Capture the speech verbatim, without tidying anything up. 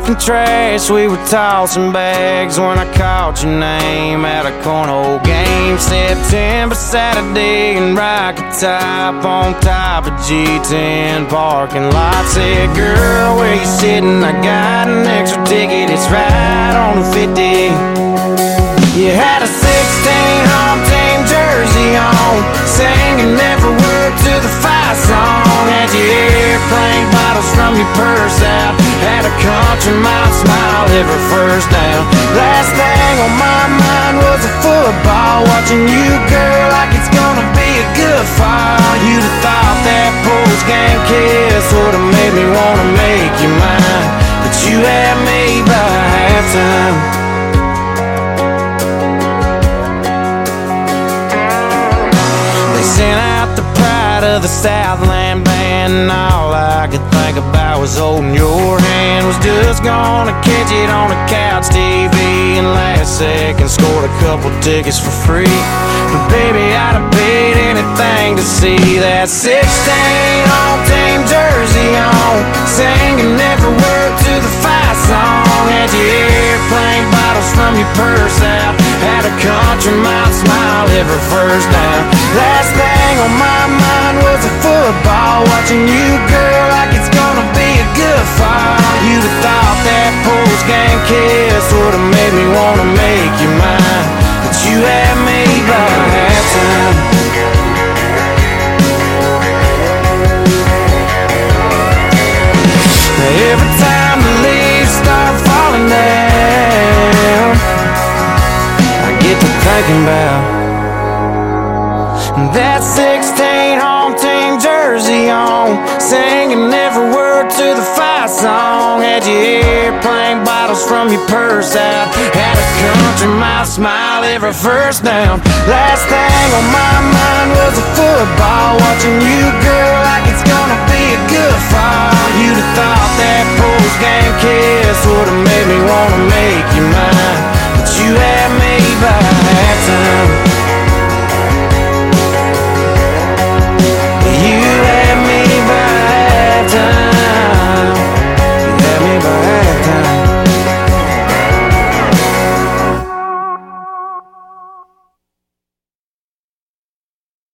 talking trash, we were tossing bags when I called your name at a cornhole game. September Saturday in Rocket Top on top of G ten parking lot. Said, girl, where you sitting? I got an extra ticket, it's right on the fifty. You had a sixteen home team jersey on, singing every word to the fight song. Had your airplane bottles from your purse out, had a country mile smile every first down. Last thing on my mind was a football, watching you, girl, like it's gonna be a good fall. You'd have thought that post-game kiss would've made me wanna make you mine, but you had me by halftime. Sent out the pride of the Southland band, and all I could think about was holding your hand. Was just gonna catch it on a couch T V, and last second scored a couple tickets for free. But baby, I'd have paid anything to see that sixteen home team jersey on, singing every word to the fight song. Had your airplane bottles from your purse out, had a country mile smile every first down. Last thing on my mind was a football, watching you, girl, like it's gonna be a good fall. You'd have thought that post-game kiss would've made me wanna make you mine, but you had me by halftime. Every time the leaves start falling down, I get to thinking about that sixteen home team jersey on, singing every word to the fight song. Had your airplane bottles from your purse out, had a country mile smile every first down. Last thing on my mind was a football, watching you, girl, like it's gonna be